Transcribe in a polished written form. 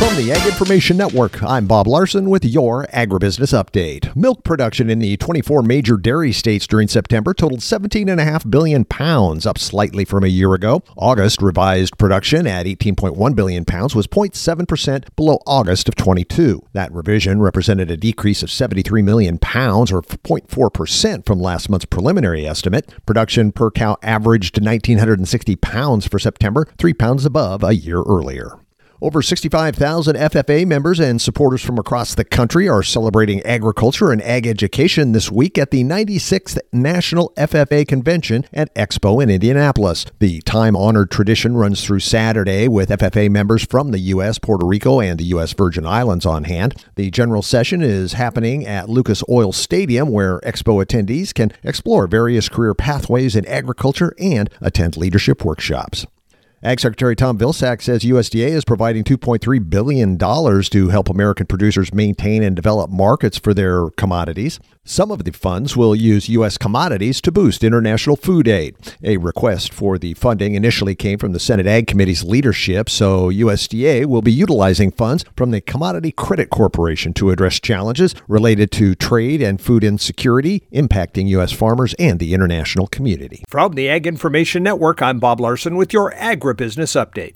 From the Ag Information Network, I'm Bob Larson with your Agribusiness Update. Milk production in the 24 major dairy states during September totaled 17.5 billion pounds, up slightly from a year ago. August revised production at 18.1 billion pounds was 0.7% below August of 22. That revision represented a decrease of 73 million pounds, or 0.4% from last month's preliminary estimate. Production per cow averaged 1,960 pounds for September, 3 pounds above a year earlier. Over 65,000 FFA members and supporters from across the country are celebrating agriculture and ag education this week at the 96th National FFA Convention at Expo in Indianapolis. The time-honored tradition runs through Saturday with FFA members from the U.S., Puerto Rico, and the U.S. Virgin Islands on hand. The general session is happening at Lucas Oil Stadium, where Expo attendees can explore various career pathways in agriculture and attend leadership workshops. Ag Secretary Tom Vilsack says USDA is providing $2.3 billion to help American producers maintain and develop markets for their commodities. Some of the funds will use U.S. commodities to boost international food aid. A request for the funding initially came from the Senate Ag Committee's leadership, so USDA will be utilizing funds from the Commodity Credit Corporation to address challenges related to trade and food insecurity impacting U.S. farmers and the international community. From the Ag Information Network, I'm Bob Larson with your Agribusiness Update.